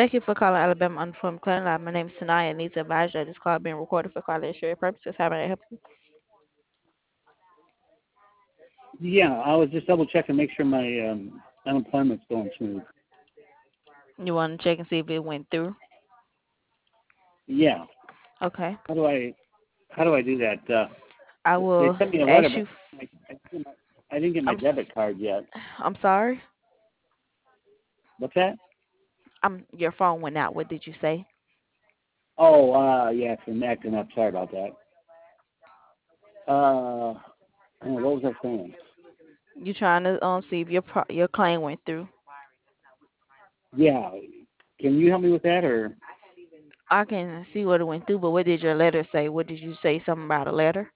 Thank you for calling Alabama Unemployment Claim Line. My name is Tanaya. I need to advise you that this call is being recorded for quality assurance purposes. How may I help you? Yeah, I was just double checking, make sure my unemployment's going smooth. You want to check and see if it went through? Yeah, Okay. how do I do that? I They will sent me a letter, ask but you. I didn't get my I'm debit card yet. I'm sorry. What's that? Your phone went out. What did you say? Oh, yeah, from acting up. Sorry about that. Uh, what was I saying? You trying to see if your claim went through? Yeah, can you help me with that, or? I can see what it went through, but what did your letter say? What did you say? Something about a letter?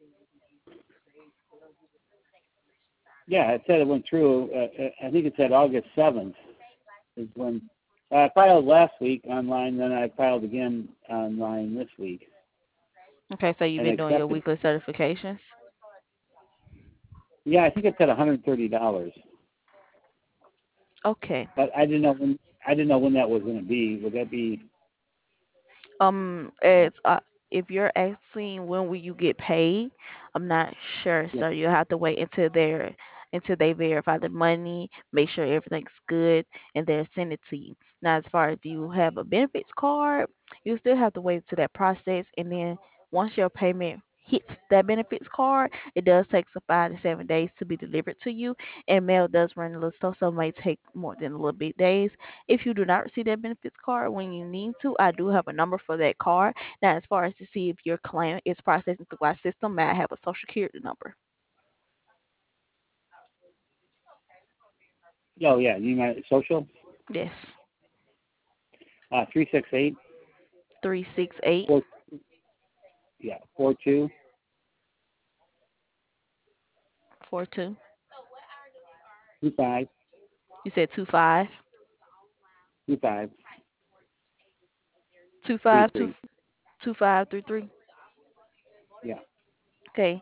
Yeah, it said it went through. I think it said August 7th is when I filed last week online. Then I filed again online this week Okay, so you've and been doing your accepted. weekly certifications. Yeah, I think it said $130, Okay. but I didn't know when that was going to be. Would that be? It's if you're asking when will you get paid, I'm not sure. Yeah. So you'll have to wait until they verify the money, make sure everything's good, and they'll send it to you. Now, as far as you have a benefits card, you still have to wait to that process, and then once your payment hits that benefits card, it does take some 5 to 7 days to be delivered to you, and mail does run a little slow, so it may take more than a little bit days. If you do not receive that benefits card when you need to, I do have a number for that card. Now, as far as to see if your claim is processing through our system, may I have a social security number? Oh yeah, you got social. Yes. 368 368 four. Yeah, 42 42. 25 You said 25 25 25 33. 2533. Yeah, Okay.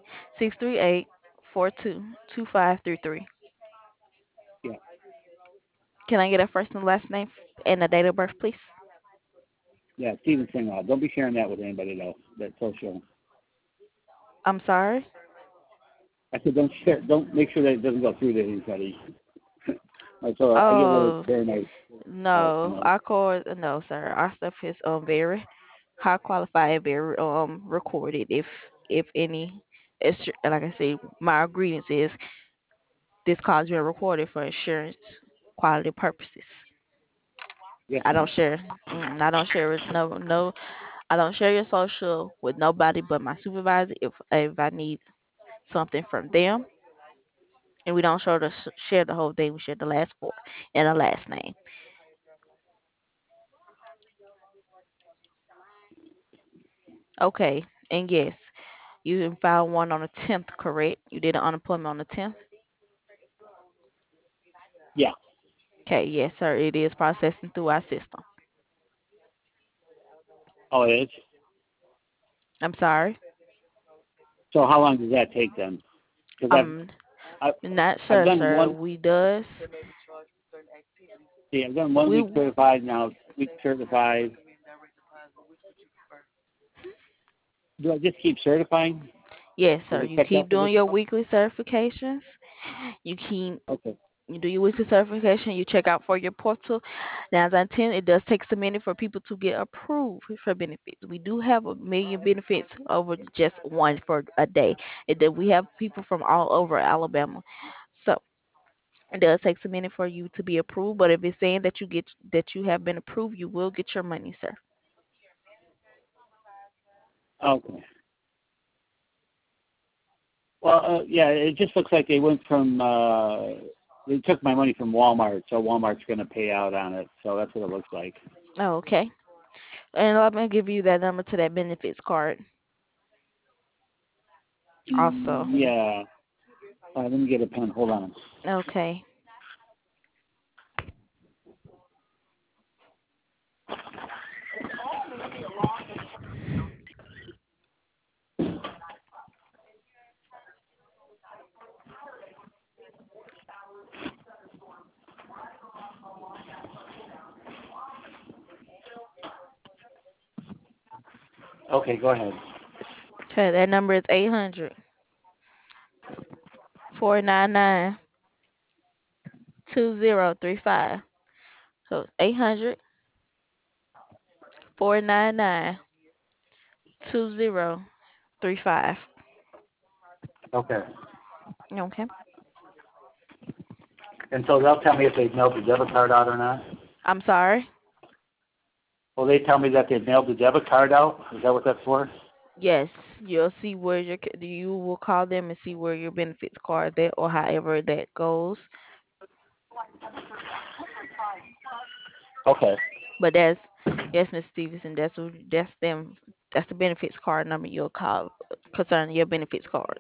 638 42 2533. yeah, Can I get a first and last name and a date of birth, please? yeah. Steven Singal. Don't be sharing that with anybody else. That social. I'm sorry. I said don't share. Don't make sure that it doesn't go through to anybody. So I get really Oh, paranoid. no. No. Our call, no, sir. Our stuff is very high qualified, very recorded. If any, it's like I say, my agreement is this call is being recorded for insurance quality purposes. Yes, I don't ma'am. share. I don't share with no. I don't share your social with nobody but my supervisor. If I need something from them, and we don't share the whole thing. We share the last four and the last name. Okay, and yes, you filed one on the 10th, correct? You did an unemployment on the 10th. Yeah. Okay, yes, sir. It is processing through our system. Oh, it is. I'm sorry. So how long does that take then? Because I'm I've not I've sure, done sir. one. We does. See, I've done 1 week We certified now. Week certified. Do I just keep certifying? Yes, Does sir. it You catch keep up with doing your itself? weekly certifications. You keep Okay. you do your weekly certification. You check out for your portal. Now, as I intend, it does take a minute for people to get approved for benefits. We do have a million benefits over just one for a day. We have people from all over Alabama. So it does take a minute for you to be approved, but if it's saying that you have been approved, you will get your money, sir. Okay. Well, yeah, it just looks like they went from they took my money from Walmart, so Walmart's going to pay out on it. So that's what it looks like. Oh, okay. And I'm gonna give you that number to that benefits card also. Yeah. Let me get a pen. Hold on. Okay. Okay, go ahead. Okay, that number is 800-499-2035. So 800-499-2035. Okay. Okay. And so they'll tell me if they've mailed the debit card out or not? I'm sorry. Will they tell me that they've mailed the debit card out? Is that what that's for? Yes, you'll see where you will call them and see where your benefits card that or however that goes. Okay. But that's yes, Miss Stevenson. That's them. That's the benefits card number you'll call concerning your benefits card.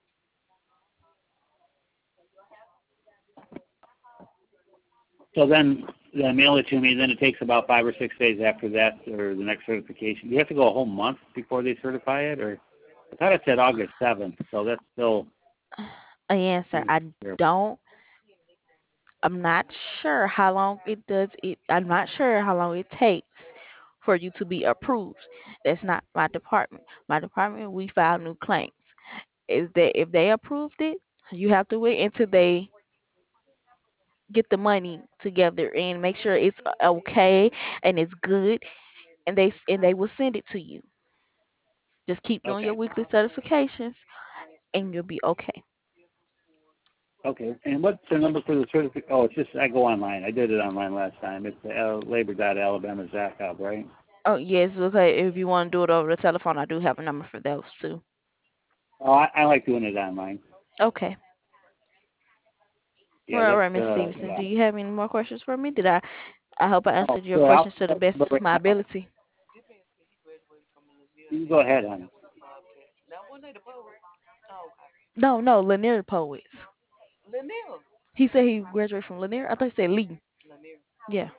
So then they mail it to me. Then it takes about 5 or 6 days after that, or the next certification. Do you have to go a whole month before they certify it, or I thought it said August 7th. So that's still. Answer. I don't. I'm not sure how long it does. I'm not sure how long it takes for you to be approved. That's not my department. My department, we file new claims. Is that if they approved it, you have to wait until they get the money together and make sure it's okay and it's good, and they will send it to you. Just keep doing your Okay. weekly certifications, and you'll be okay. Okay. And what's the number for the certificate? Oh, it's just I go online. I did it online last time. It's labor.alabama.gov, right? Oh yes, okay. If you want to do it over the telephone, I do have a number for those too. Oh, I like doing it online. Okay. Yeah, Well, all that's right, Miss Stevenson. yeah. Do you have any more questions for me? Did I hope I Oh, answered your sure. questions to the But best of right my now, ability? you go ahead, honey. No, no, Lanier Poets. He said he graduated from Lanier. I thought he said Lee. Yeah,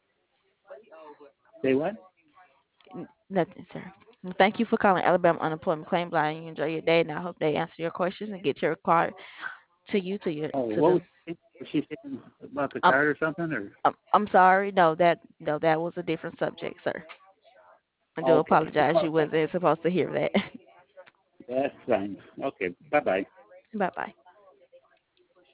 Say what? nothing, sir. Well, thank you for calling Alabama Unemployment Claim Line. You enjoy your day, and I hope they answer your questions and get your card to you Oh, to what the. was she saying about the I'm card or something? Or I'm sorry. No, that was a different subject, sir. I do okay, apologize. all You right. wasn't supposed to hear that. That's fine. Okay. Bye bye. Bye bye.